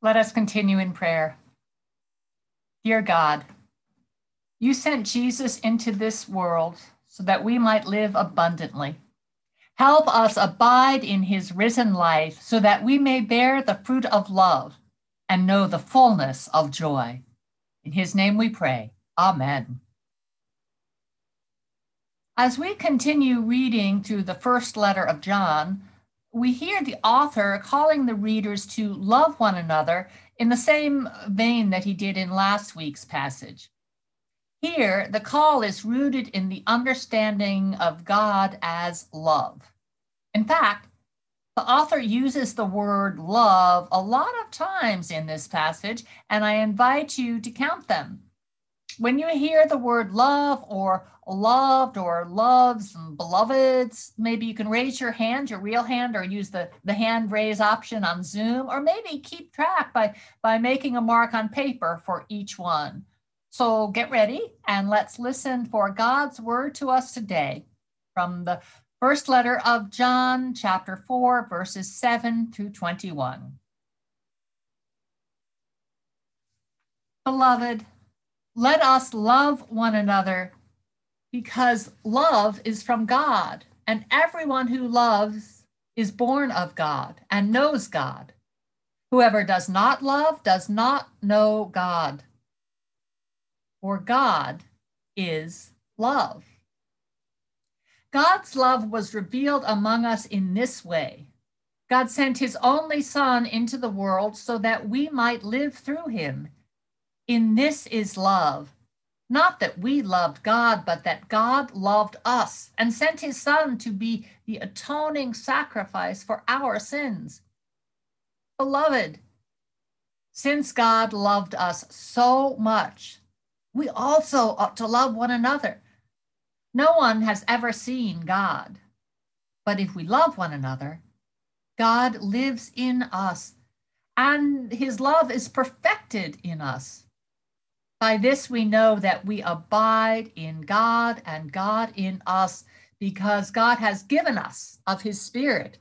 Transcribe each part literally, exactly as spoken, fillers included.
Let us continue in prayer. Dear God, you sent Jesus into this world so that we might live abundantly. Help us abide in his risen life so that we may bear the fruit of love and know the fullness of joy. In his name we pray. Amen. As we continue reading through the first letter of John, we hear the author calling the readers to love one another in the same vein that he did in last week's passage. Here, the call is rooted in the understanding of God as love. In fact, the author uses the word love a lot of times in this passage, and I invite you to count them. When you hear the word love or loved or loves and beloveds, maybe you can raise your hand, your real hand, or use the, the hand raise option on Zoom, or maybe keep track by, by making a mark on paper for each one. So get ready and let's listen for God's word to us today from the first letter of John, chapter four, verses seven through twenty-one. Beloved, let us love one another because love is from God, and everyone who loves is born of God and knows God. Whoever does not love does not know God, for God is love. God's love was revealed among us in this way. God sent his only Son into the world so that we might live through him. In this is love, not that we loved God, but that God loved us and sent his Son to be the atoning sacrifice for our sins. Beloved, since God loved us so much, we also ought to love one another. No one has ever seen God, but if we love one another, God lives in us, and his love is perfected in us. By this we know that we abide in God and God in us, because God has given us of his Spirit.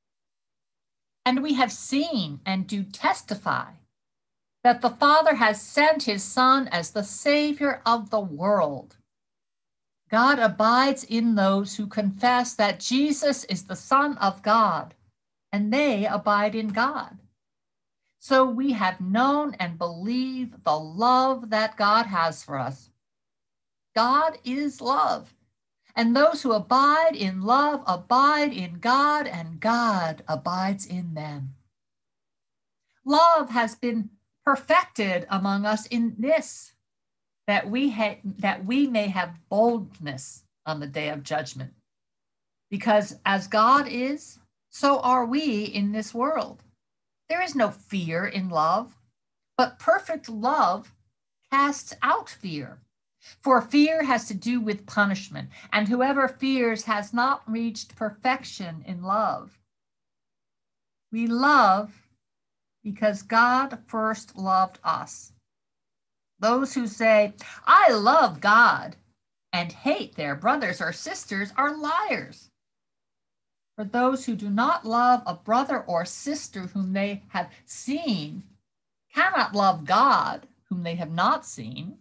And we have seen and do testify that the Father has sent his Son as the Savior of the world. God abides in those who confess that Jesus is the Son of God, and they abide in God. So we have known and believe the love that God has for us. God is love, and those who abide in love abide in God, and God abides in them. Love has been perfected among us in this, that we, ha- that we may have boldness on the day of judgment. Because as God is, so are we in this world. There is no fear in love, but perfect love casts out fear. For fear has to do with punishment, and whoever fears has not reached perfection in love. We love because God first loved us. Those who say, I love God, and hate their brothers or sisters are liars. For those who do not love a brother or sister whom they have seen cannot love God whom they have not seen.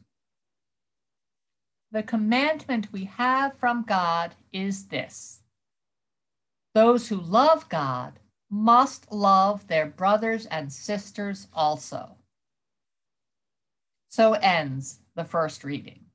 The commandment we have from God is this: those who love God must love their brothers and sisters also. So ends the first reading.